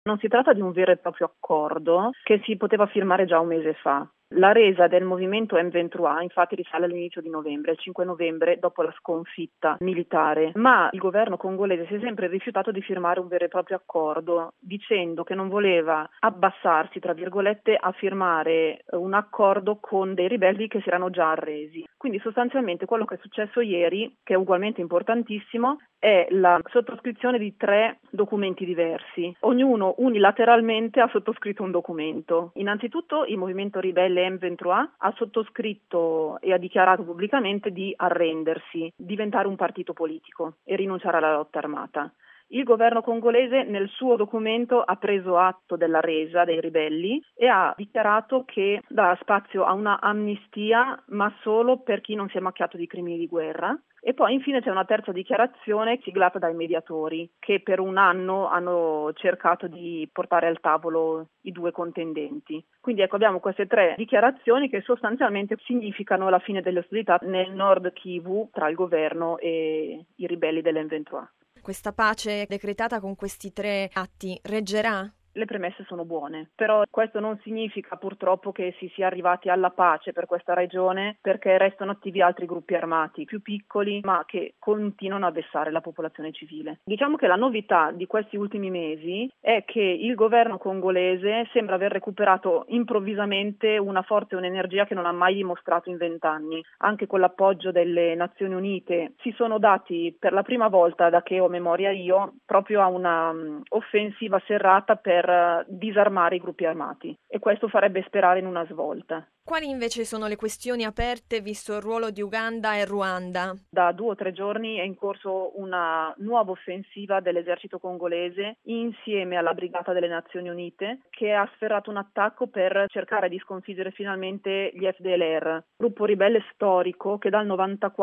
Non si tratta di un vero e proprio accordo che si poteva firmare già un mese fa. La resa del movimento M23 infatti risale all'inizio di novembre, il 5 novembre, dopo la sconfitta militare, ma il governo congolese si è sempre rifiutato di firmare un vero e proprio accordo, dicendo che non voleva abbassarsi, tra virgolette, a firmare un accordo con dei ribelli che si erano già arresi. Quindi sostanzialmente quello che è successo ieri, che è ugualmente importantissimo, è la sottoscrizione di 3 documenti diversi. Ognuno unilateralmente ha sottoscritto un documento. Innanzitutto il movimento ribelle M23 ha sottoscritto e ha dichiarato pubblicamente di arrendersi, diventare un partito politico e rinunciare alla lotta armata. Il governo congolese nel suo documento ha preso atto della resa dei ribelli e ha dichiarato che dà spazio a una amnistia, ma solo per chi non si è macchiato di crimini di guerra. E poi infine c'è una terza dichiarazione siglata dai mediatori che per un anno hanno cercato di portare al tavolo i 2 contendenti. Quindi ecco, abbiamo queste 3 dichiarazioni che sostanzialmente significano la fine delle ostilità nel Nord Kivu tra il governo e i ribelli dell'M23. Questa pace decretata con questi 3 atti reggerà? Le premesse sono buone, però questo non significa purtroppo che si sia arrivati alla pace per questa regione, perché restano attivi altri gruppi armati più piccoli ma che continuano a vessare la popolazione civile. Diciamo che la novità di questi ultimi mesi è che il governo congolese sembra aver recuperato improvvisamente una forza e un'energia che non ha mai dimostrato in 20 anni. Anche con l'appoggio delle Nazioni Unite si sono dati per la prima volta, da che ho memoria io, proprio a una offensiva serrata per disarmare i gruppi armati, e questo farebbe sperare in una svolta. Quali invece sono le questioni aperte visto il ruolo di Uganda e Ruanda? Da 2 o 3 giorni è in corso una nuova offensiva dell'esercito congolese insieme alla Brigata delle Nazioni Unite, che ha sferrato un attacco per cercare di sconfiggere finalmente gli FDLR, gruppo ribelle storico che dal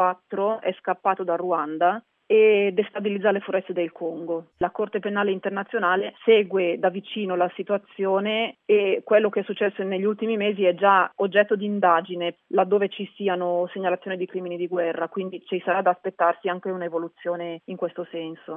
94 è scappato da Ruanda e destabilizza le foreste del Congo. La Corte Penale Internazionale segue da vicino la situazione e quello che è successo negli ultimi mesi è già oggetto di indagine laddove ci siano segnalazioni di crimini di guerra, quindi ci sarà da aspettarsi anche un'evoluzione in questo senso.